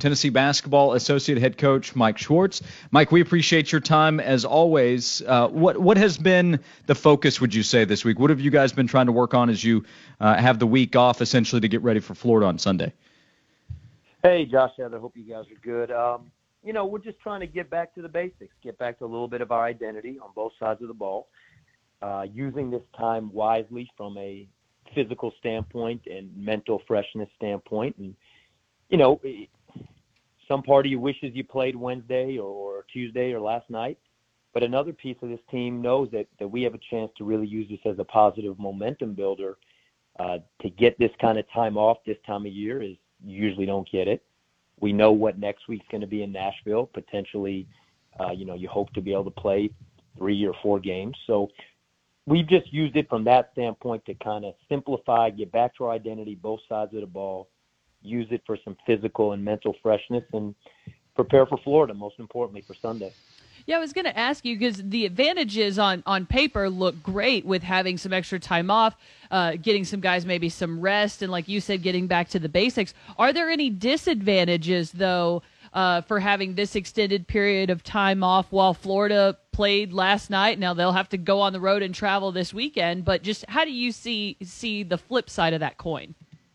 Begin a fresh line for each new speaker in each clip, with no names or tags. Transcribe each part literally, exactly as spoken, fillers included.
Tennessee basketball associate head coach Mike Schwartz. Mike, we appreciate your time as always. Uh, what what has been the focus, would you say, this week? What have you guys been trying to work on as you uh, have the week off essentially to get ready for Florida on Sunday?
Hey, Josh, Heather, hope you guys are good. Um, you know, we're just trying to get back to the basics, get back to a little bit of our identity on both sides of the ball, uh, using this time wisely from a physical standpoint and mental freshness standpoint. And, you know, some part of you wishes you played Wednesday or, or Tuesday or last night, but another piece of this team knows that, that we have a chance to really use this as a positive momentum builder. Uh, to get this kind of time off this time of year is you usually don't get it. We know what next week's going to be in Nashville. Potentially, uh, you know, you hope to be able to play three or four games. So we've just used it from that standpoint to kind of simplify, get back to our identity, both sides of the ball, use it for some physical and mental freshness, and prepare for Florida, most importantly, for Sunday.
Yeah, I was going to ask you, because the advantages on, on paper look great with having some extra time off, uh, getting some guys maybe some rest, and like you said, getting back to the basics. Are there any disadvantages, though, uh, for having this extended period of time off while Florida played last night? Now they'll have to go on the road and travel this weekend, but just how do you see see the flip side of that coin?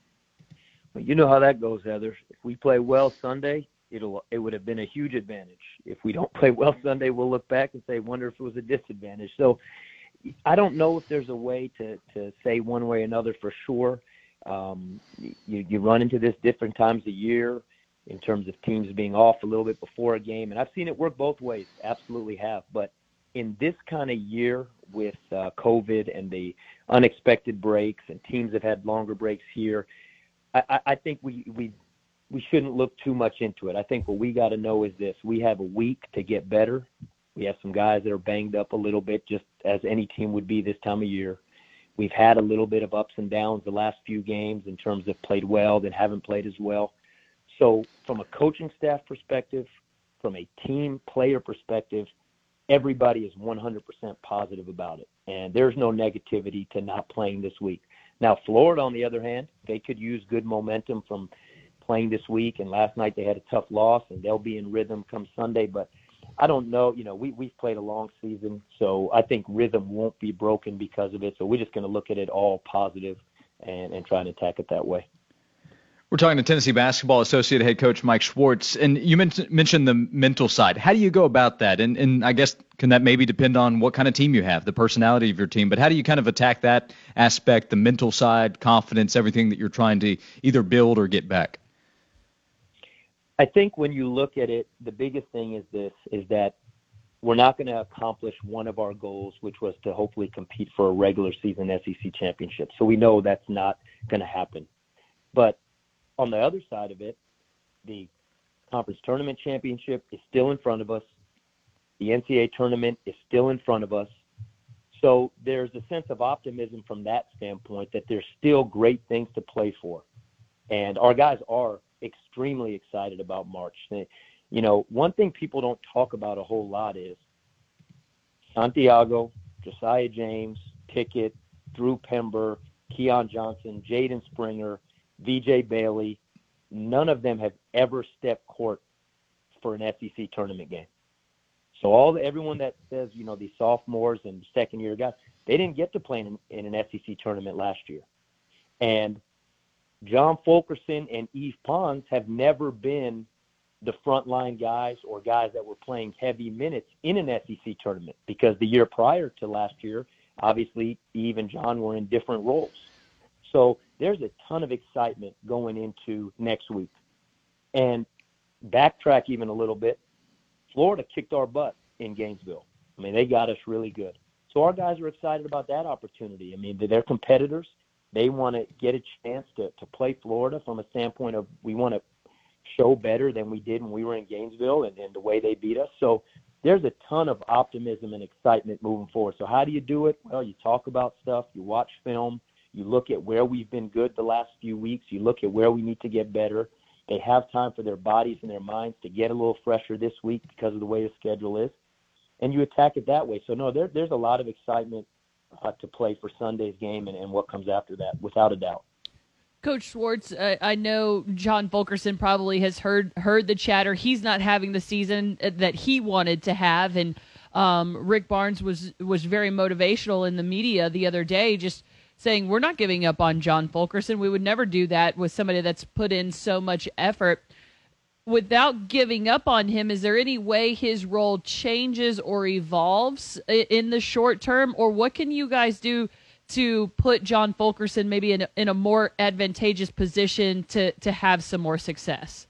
Well, you know how that goes, Heather. If we play well Sunday, it'll it would have been a huge advantage. If we don't play well Sunday, we'll look back and say, wonder if it was a disadvantage. So I don't know if there's a way to, to say one way or another for sure. Um, you, you run into this different times of year in terms of teams being off a little bit before a game, and I've seen it work both ways, absolutely have. But in this kind of year with uh, COVID and the unexpected breaks, and teams have had longer breaks here, I, I think we, we we shouldn't look too much into it. I think what we got to know is this. We have a week to get better. We have some guys that are banged up a little bit, just as any team would be this time of year. We've had a little bit of ups and downs the last few games in terms of played well, then haven't played as well. So from a coaching staff perspective, from a team player perspective, everybody is one hundred percent positive about it. And there's no negativity to not playing this week. Now, Florida, on the other hand, they could use good momentum from playing this week, and last night they had a tough loss, and they'll be in rhythm come Sunday. But I don't know. You know, we, we've played a long season, so I think rhythm won't be broken because of it. So we're just going to look at it all positive and, and try and attack it that way.
We're talking to Tennessee basketball associate head coach Mike Schwartz, and you mentioned, mentioned the mental side. How do you go about that? And, and I guess can that maybe depend on what kind of team you have, the personality of your team, but how do you kind of attack that aspect, the mental side, confidence, everything that you're trying to either build or get back?
I think when you look at it, the biggest thing is this, is that we're not going to accomplish one of our goals, which was to hopefully compete for a regular season S E C championship. So we know that's not going to happen. But on the other side of it, the conference tournament championship is still in front of us. The N C double A tournament is still in front of us. So there's a sense of optimism from that standpoint that there's still great things to play for. And our guys are extremely excited about March. You know, one thing people don't talk about a whole lot is Santiago, Josiah James, Pickett, Drew Pember, Keon Johnson, Jaden Springer, V J Bailey. None of them have ever stepped court for an S E C tournament game. So all the, everyone that says, you know, these sophomores and second-year guys, they didn't get to play in, in an S E C tournament last year. And John Fulkerson and Yves Pons have never been the frontline guys or guys that were playing heavy minutes in an S E C tournament, because the year prior to last year, obviously Yves and John were in different roles. So there's a ton of excitement going into next week. And backtrack even a little bit, Florida kicked our butt in Gainesville. I mean, they got us really good. So our guys are excited about that opportunity. I mean, they're competitors. They want to get a chance to, to play Florida from a standpoint of we want to show better than we did when we were in Gainesville and, and the way they beat us. So there's a ton of optimism and excitement moving forward. So how do you do it? Well, you talk about stuff, you watch film, you look at where we've been good the last few weeks, you look at where we need to get better. They have time for their bodies and their minds to get a little fresher this week because of the way the schedule is, and you attack it that way. So, no, there, there's a lot of excitement uh, to play for Sunday's game and, and what comes after that, without a doubt.
Coach Schwartz, uh, I know John Fulkerson probably has heard heard the chatter. He's not having the season that he wanted to have, and um, Rick Barnes was was very motivational in the media the other day, just saying we're not giving up on John Fulkerson. We would never do that with somebody that's put in so much effort. Without giving up on him, is there any way his role changes or evolves in the short term, or what can you guys do to put John Fulkerson maybe in a, in a more advantageous position to, to have some more success?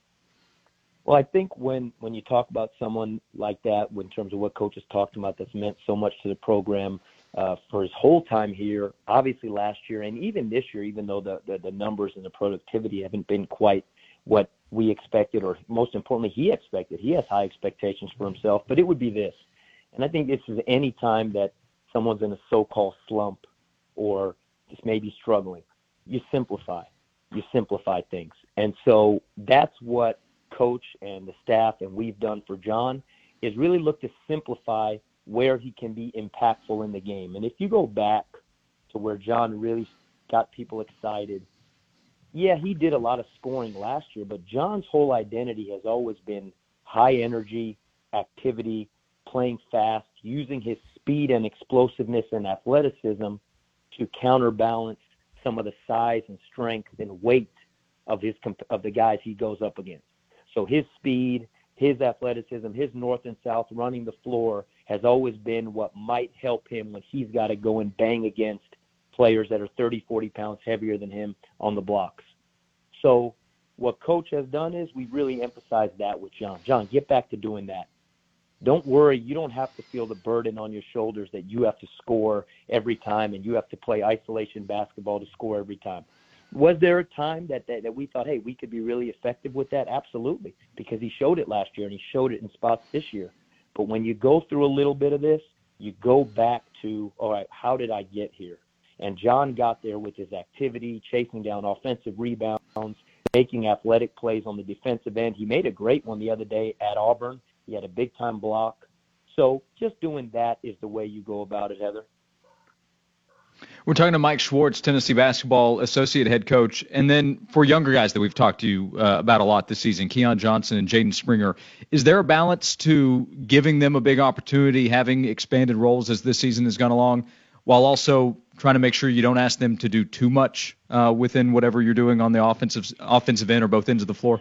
Well, I think when, when you talk about someone like that, in terms of what Coach has talked about, that's meant so much to the program uh, for his whole time here, obviously last year and even this year, even though the, the, the numbers and the productivity haven't been quite what we expected, or most importantly, he expected. He has high expectations for himself, but it would be this. And I think this is any time that someone's in a so-called slump or just maybe struggling, you simplify. You simplify things. And so that's what Coach and the staff and we've done for John, is really look to simplify where he can be impactful in the game. And if you go back to where John really got people excited, yeah, he did a lot of scoring last year, but John's whole identity has always been high energy, activity, playing fast, using his speed and explosiveness and athleticism to counterbalance some of the size and strength and weight of his of the guys he goes up against. So his speed, his athleticism, his north and south running the floor has always been what might help him when he's got to go and bang against players that are thirty, forty pounds heavier than him on the blocks. So what Coach has done is we really emphasize that with John. John, get back to doing that. Don't worry. You don't have to feel the burden on your shoulders that you have to score every time and you have to play isolation basketball to score every time. Was there a time that, that, that we thought, hey, we could be really effective with that? Absolutely, because he showed it last year and he showed it in spots this year. But when you go through a little bit of this, you go back to, all right, how did I get here? And John got there with his activity, chasing down offensive rebounds, making athletic plays on the defensive end. He made a great one the other day at Auburn. He had a big-time block. So just doing that is the way you go about it, Heather.
We're talking to Mike Schwartz, Tennessee basketball associate head coach. And then for younger guys that we've talked to you uh, about a lot this season, Keon Johnson and Jaden Springer, is there a balance to giving them a big opportunity, having expanded roles as this season has gone along, while also trying to make sure you don't ask them to do too much uh, within whatever you're doing on the offensive offensive end or both ends of the floor?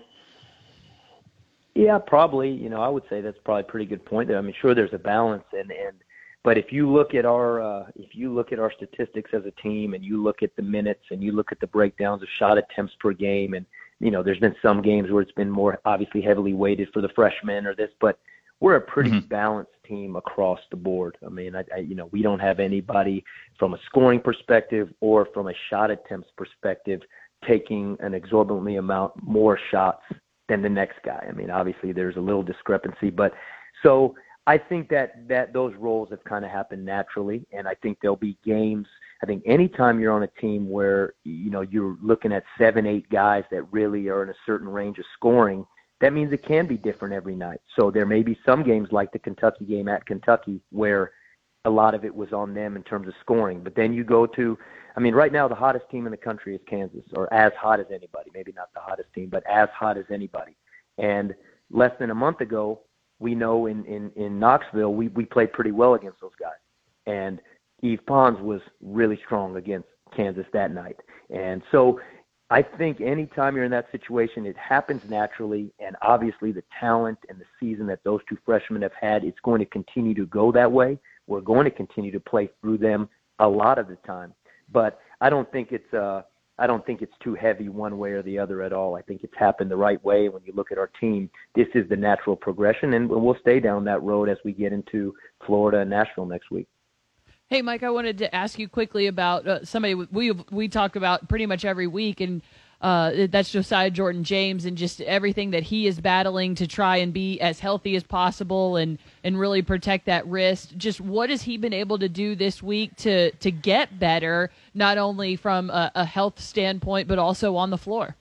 Yeah, probably. You know, I would say that's probably a pretty good point there. I mean, sure, there's a balance, and, and but if you look at our uh, if you look at our statistics as a team, and you look at the minutes, and you look at the breakdowns of shot attempts per game, and you know, there's been some games where it's been more obviously heavily weighted for the freshmen or this, but we're a pretty mm-hmm. balanced team across the board. I mean, I, I, you know, we don't have anybody from a scoring perspective or from a shot attempts perspective taking an exorbitantly amount more shots than the next guy. I mean, obviously there's a little discrepancy, but so I think that, that those roles have kind of happened naturally, and I think there'll be games. I think anytime you're on a team where, you know, you're looking at seven, eight guys that really are in a certain range of scoring, that means it can be different every night. So there may be some games like the Kentucky game at Kentucky where a lot of it was on them in terms of scoring. But then you go to, I mean, right now the hottest team in the country is Kansas, or as hot as anybody. Maybe not the hottest team, but as hot as anybody. And less than a month ago, we know in, in, in Knoxville, we, we played pretty well against those guys. And Yves Pons was really strong against Kansas that night. And so I think anytime you're in that situation, it happens naturally, and obviously the talent and the season that those two freshmen have had, it's going to continue to go that way. We're going to continue to play through them a lot of the time. But I don't think it's uh, I don't think it's too heavy one way or the other at all. I think it's happened the right way. When you look at our team, this is the natural progression, and we'll stay down that road as we get into Florida and Nashville next week.
Hey, Mike, I wanted to ask you quickly about uh, somebody we we talk about pretty much every week, and uh, that's Josiah Jordan-James, and just everything that he is battling to try and be as healthy as possible and, and really protect that wrist. Just what has he been able to do this week to, to get better, not only from a, a health standpoint, but also on the floor?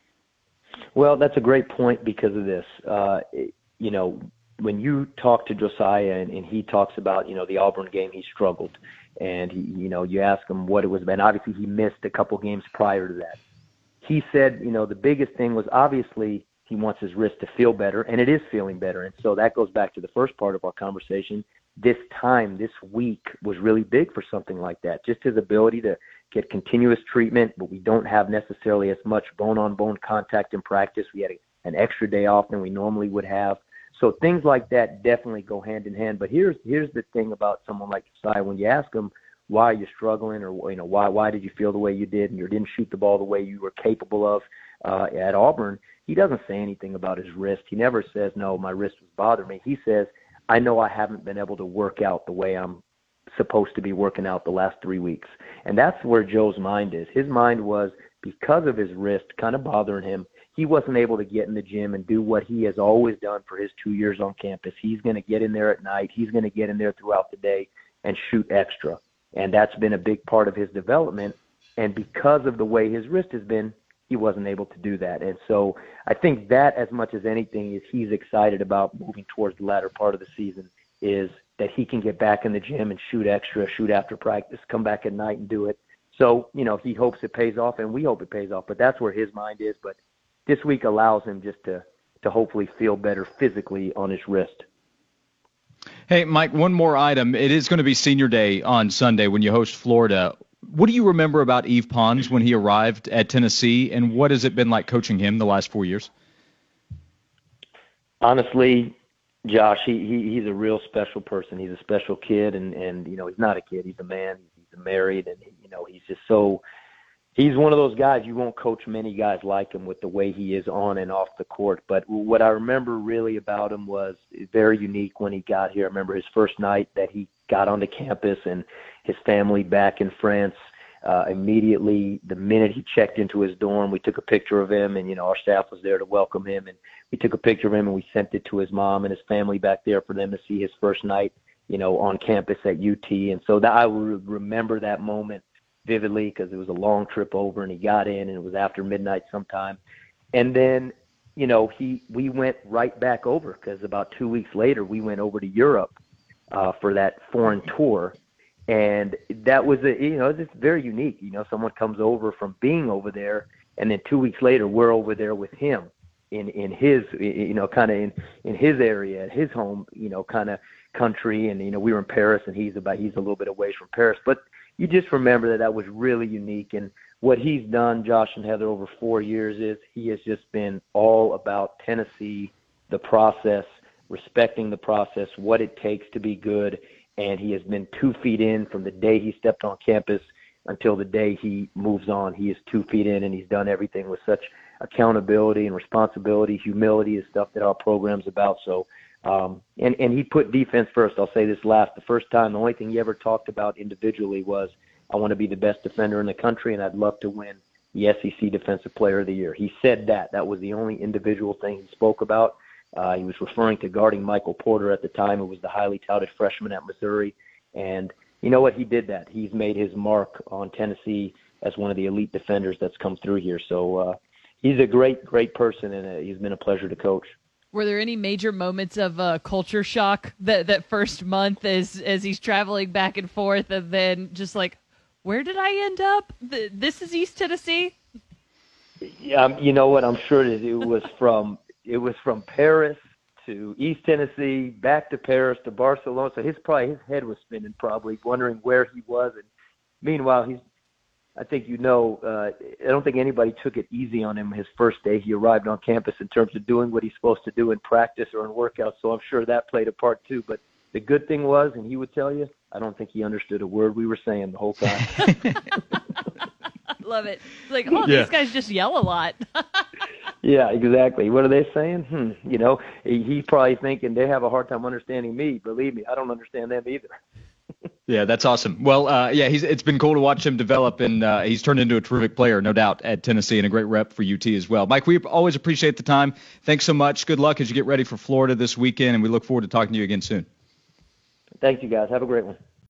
Well, that's a great point because of this. Uh, it, you know, when you talk to Josiah and, and he talks about, you know, the Auburn game, he struggled. And, he, you know, you ask him what it was about. And obviously he missed a couple games prior to that. he said, you know, the biggest thing was obviously he wants his wrist to feel better, and it is feeling better. And so that goes back to the first part of our conversation. This time, this week was really big for something like that. Just his ability to get continuous treatment, but we don't have necessarily as much bone-on-bone contact in practice. We had a, an extra day off than we normally would have. So things like that definitely go hand in hand. But here's here's the thing about someone like Josiah. When you ask them, why are you struggling, or you know why why did you feel the way you did and you didn't shoot the ball the way you were capable of uh, at Auburn, he doesn't say anything about his wrist. He never says, no, my wrist was bothering me. He says, I know I haven't been able to work out the way I'm supposed to be working out the last three weeks. And that's where Joe's mind is. His mind was, because of his wrist kind of bothering him, he wasn't able to get in the gym and do what he has always done for his two years on campus. He's going to get in there at night. He's going to get in there throughout the day and shoot extra. And that's been a big part of his development. And because of the way his wrist has been, he wasn't able to do that. And so I think that, as much as anything, is he's excited about moving towards the latter part of the season, is that he can get back in the gym and shoot extra, shoot after practice, come back at night and do it. So, you know, he hopes it pays off, and we hope it pays off. But that's where his mind is. But this week allows him just to, to hopefully feel better physically on his wrist.
Hey, Mike, one more item. It is going to be senior day on Sunday when you host Florida. What do you remember about Yves Pons when he arrived at Tennessee, and what has it been like coaching him the last four years?
Honestly, Josh, he, he he's a real special person. He's a special kid, and, and you know, he's not a kid. He's a man. He's married, and, you know, he's just so – he's one of those guys, you won't coach many guys like him with the way he is on and off the court. But what I remember really about him was very unique when he got here. I remember his first night that he got onto campus and his family back in France. Uh, immediately, the minute he checked into his dorm, we took a picture of him, and, you know, our staff was there to welcome him. And we took a picture of him, and we sent it to his mom and his family back there for them to see his first night, you know, on campus at U T. And so that I would remember that moment vividly, because it was a long trip over, and he got in, and it was after midnight sometime. And then, you know, he we went right back over, because about two weeks later we went over to Europe uh, for that foreign tour. And that was, a, you know, it's very unique. You know, someone comes over from being over there, and then two weeks later we're over there with him in, in his, you know, kind of in, in his area, his home, you know, kind of country. And, you know, we were in Paris, and he's about, he's a little bit away from Paris. But you just remember that that was really unique. And what he's done, Josh and Heather, over four years is he has just been all about Tennessee, the process, respecting the process, what it takes to be good. And he has been two feet in from the day he stepped on campus until the day he moves on. He is two feet in, and he's done everything with such accountability and responsibility. Humility is stuff that our program's about. So, um, and, and he put defense first. I'll say this last. The first time, the only thing he ever talked about individually was, I want to be the best defender in the country, and I'd love to win the S E C Defensive Player of the Year. He said that. That was the only individual thing he spoke about. Uh, he was referring to guarding Michael Porter at the time, who was the highly touted freshman at Missouri. And you know what? He did that. He's made his mark on Tennessee as one of the elite defenders that's come through here. So uh, he's a great, great person, and uh, he's been a pleasure to coach.
Were there any major moments of uh, culture shock that, that first month as, as he's traveling back and forth, and then just like, where did I end up? This is East Tennessee?
Yeah, um, you know what? I'm sure that it was from – It was from Paris to East Tennessee, back to Paris to Barcelona. So his probably his head was spinning, probably wondering where he was. And meanwhile, he's, I think you know, uh, I don't think anybody took it easy on him his first day he arrived on campus in terms of doing what he's supposed to do in practice or in workouts. So I'm sure that played a part too. But the good thing was, and he would tell you, I don't think he understood a word we were saying the whole time.
Love it. It's like, oh, yeah. These guys just yell a lot.
Yeah, exactly. What are they saying? Hmm. You know, he, he's probably thinking they have a hard time understanding me. Believe me, I don't understand them either.
Yeah, that's awesome. Well, uh, yeah, he's it's been cool to watch him develop, and uh, he's turned into a terrific player, no doubt, at Tennessee, and a great rep for U T as well. Mike, we always appreciate the time. Thanks so much. Good luck as you get ready for Florida this weekend, and we look forward to talking to you again soon.
Thanks, you guys. Have a great one.